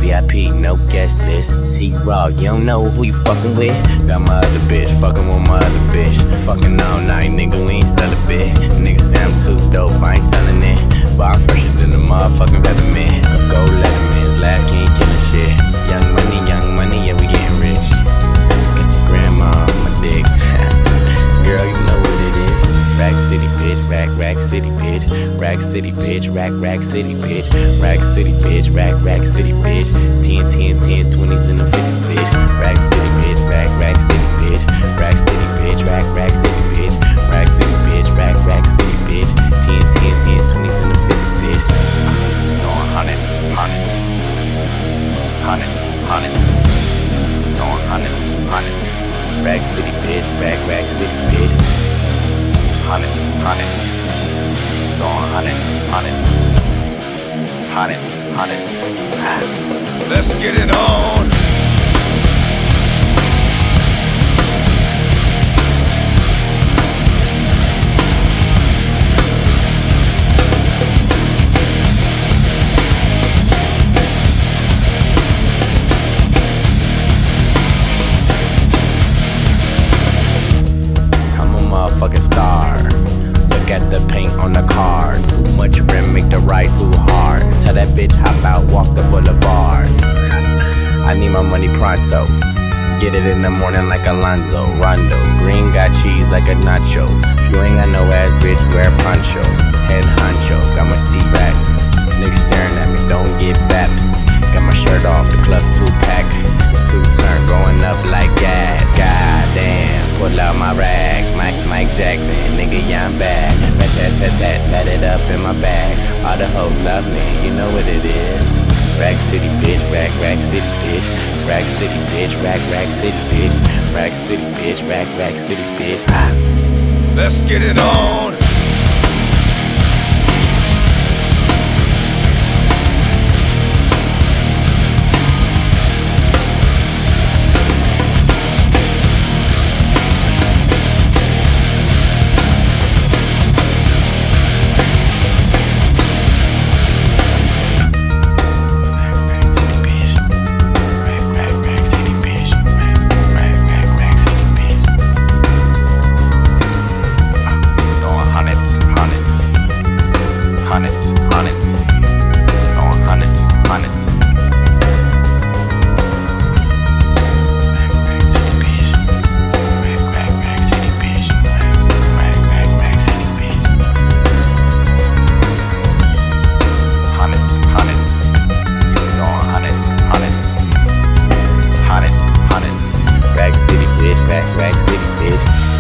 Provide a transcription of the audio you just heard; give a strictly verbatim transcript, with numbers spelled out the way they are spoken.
V I P, no guest list. T-Raw, you don't know who you fucking with. Got my other bitch, fucking with my other bitch. Fucking all night, nigga, we ain't celibate. Niggas say I'm too dope, I ain't selling it. But I'm fresher than the motherfucking Featherman. Go Letterman's last king killing shit. Young money, young money, yeah, we getting rich. Get your grandma on my dick. Girl, you know what it is. Rack City, bitch, rack, rack city, bitch. Rack City, bitch, rack, rack city, bitch. Rack City, bitch, rack, rack city, bitch. ten, ten, ten, twenties and the fifties, bitch. Rack City, bitch, rack, rack city, bitch. Rack City, bitch, rack, rack city, bitch. Rack City, bitch, rack, rack city, bitch. ten, ten, ten, twenties and the fifties, bitch. Going hundreds, hundreds. Hundreds, hundreds. Going hundreds, hundreds. Rack City, bitch, rack, rack city, bitch. Hundreds, hundreds. Going hundreds, hundreds. Hundreds, hundreds. Let's get it on. Fucking star. Look at the paint on the car. Too much rim, make the ride too hard. Tell that bitch hop out, walk the boulevard. I need my money pronto. Get it in the morning like Alonzo. Rondo, green got cheese like a nacho. If you ain't got no ass, bitch, wear poncho. Head honcho, got my seat back. Niggas staring at me, don't get back. Got my shirt off, the club two pack. It's two turn, going up like gas. Goddamn, pull out my rags. Mike, Mike Jackson, nigga, yeah, I'm back. Tat, tat, tat, tat, tat it up in my bag. All the hoes love me, you know what it is. Rack City, bitch, rack, rack city, bitch. Rack City, bitch, rack, rack city, bitch. Rack City, bitch, rack, rack city, bitch. Ah. Let's get it on. Hundreds, hundreds, going hundreds, hundreds. Rack, rack city, bitch. Rack, rack, rack city, bitch. Rack, rack, rack city, bitch. Hundreds, hundreds, going hundreds, hundreds, hundreds, hundreds. Rack City, bitch. Rack, rack city, bitch.